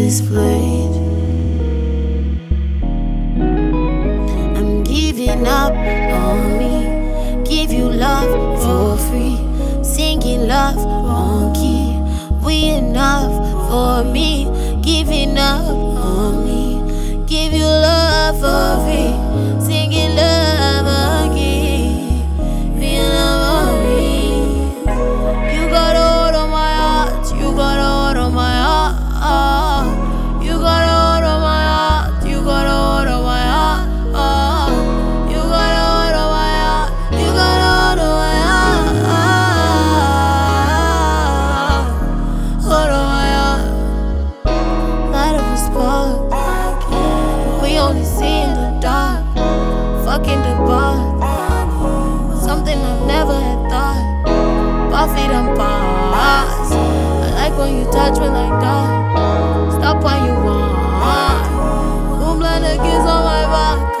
displayed. I'm giving up on me, give you love for free, singing love on key. We enough for me, giving up on me, give you love for free, singing love on key. We enough on me. You got hold of my heart, you got hold of my heart. You got hold of my heart, you got hold of my heart. You got hold of my heart, you got hold of my heart. Hold of my heart. Light up a spark, we only see in the dark. Fucking the bar, something I've never had thought. Buffy them bars, I like when you touch me like that. Stop when you want. Boom, like the kiss on my back.